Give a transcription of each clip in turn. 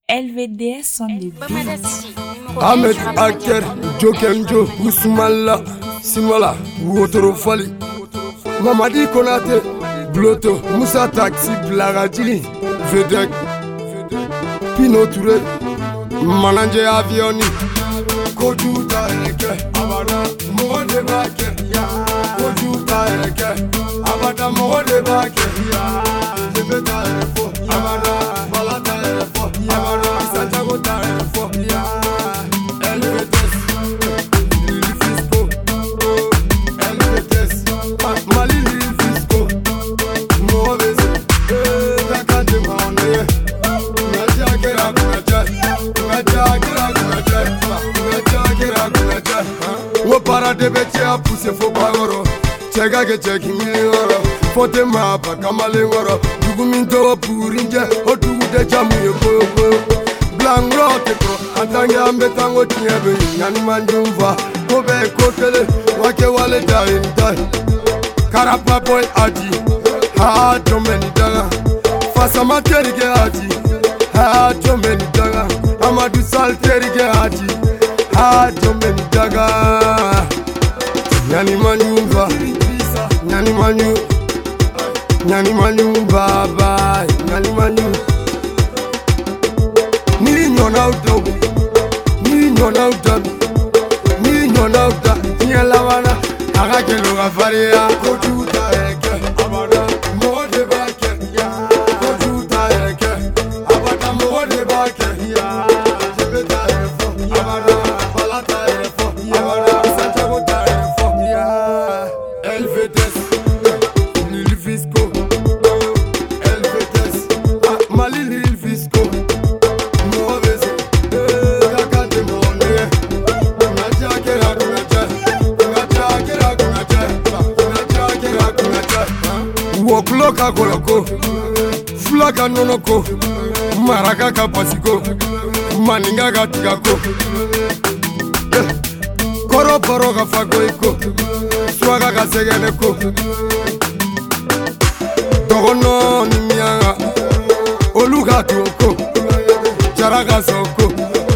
LVDS sont des Ahmed Aker, Jokenjo, Ousmala, Simala, Wotoro Fali, Mamadi Konate, Bloto, Moussa Taxi, Blaradili, Vedek, Pino Touré, Mananje Avioni, Kojuta Eke, Abada, Mode Bake, Kojuta Eke, Abada, Mode Bake, Jebeta Efo, Abada, Balata Efo, Abada, Santiago Tarefo, LVDS, Lil Fisco, LVDS, Mali Lil Fisco, Mauvaise, Takante Maone, Nadia Kera Kunaja, Nadia Kera Kunaja, Wopara de Betia pousse faux bagoro, Tchega que Tcheki Milioro, Fote Mapa Kamalingoro, Duguminto Purinja, Otugu de Chamu Yoko. Blanc Antanga Ambetango Tiebe, Yanimandumva, Kobe Kotele, Wake Wale Dai, Karapa Boy Adi, Ha Tomeni Daga, Fasama Terige Adi, Ha Tomeni Daga, Amadou Sal Terige Adi, Ha Tomeni Daga, Yanimandumva, Yanimanyu Baba, Yanimanyu. Ni nyonauta, nyelawana, agakelo gafaria, kojuta eke, abada, mode bake, kojuta eke, abada, mode bake, jebeta efo, abada, balata efo, abada, Santiago Tarefo, LVDS, Lil Fisco, LVDS, Mali Lil Fisco. Wokloka koloko, Flaga nonoko, Maraka kapasiko, Maninga gatigako, Koro poroga fagoiko, Swaga gasegeneko, Dogono nimianga, Oluga tuoko, Jaraga soko,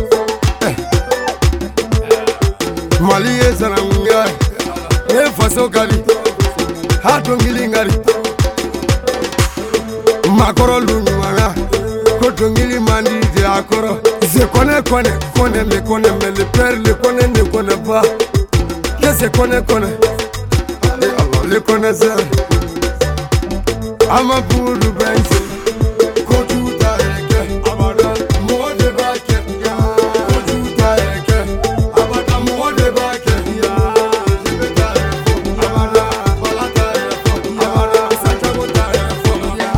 Mali ezanamunga, Faso kali, Hatungilingari. Makoro lunywana, kotongili mandi de akoro. Je connais, mais le père le connaît, ne connaît pas. Que se connaît. Et alors le connaisseur. Ama pour le benzi. Kojuta eke, abada, mode bake, kojuta eke, abada, mode bake, jebeta efo, abada, balata efo, abada, Santiago Tarefo.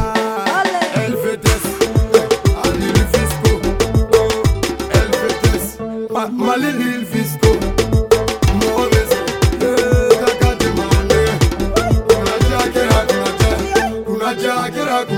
Mali Lil Fisco, Mauvaise, Takante Maone, Kunaja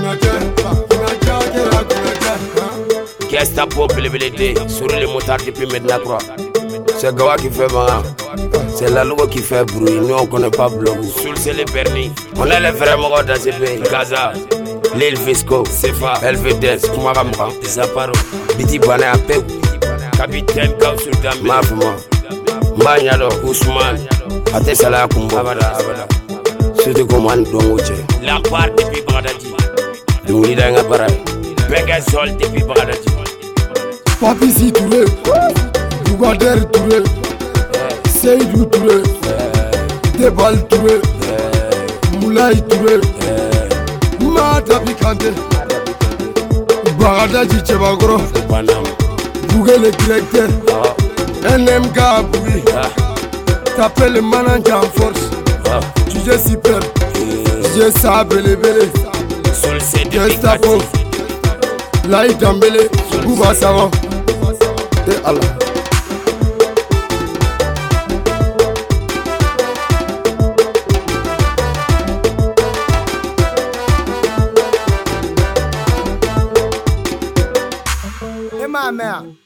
Kera. Gestapo Pelebelede, sur les motards depuis Medina-Croix. C'est Gawa qui fait marrant, c'est la loi qui fait bruit, nous on connaît pas Blogou. Soul c'est les permis, on est les vrais morts dans ces pays. Gaza, Lil Fisco, Sefa, LVDS, Kumaramra, Zaparo, Biti Bane Apeu, Capitaine Kausultam, Mafuma, Mbanyado, Ousmane, Atesala Kumba, Abada, Surtout Commande Dongoche. La part depuis Bagdadi, Doulida Ngaparay, Begasol depuis Bagdadi. Papisi Touré, Bougader Touré, Seydou Touré, Debal Touré, Moulay Touré, Mata Pikante, Bagdadi Chebagro, Bougué le directeur, NMK Aboui, t'appelles le manager en force, tu es super, je sais belé, Gestapo, Laïd Dambélé, Bouba Savant, et Allah. Ma mère.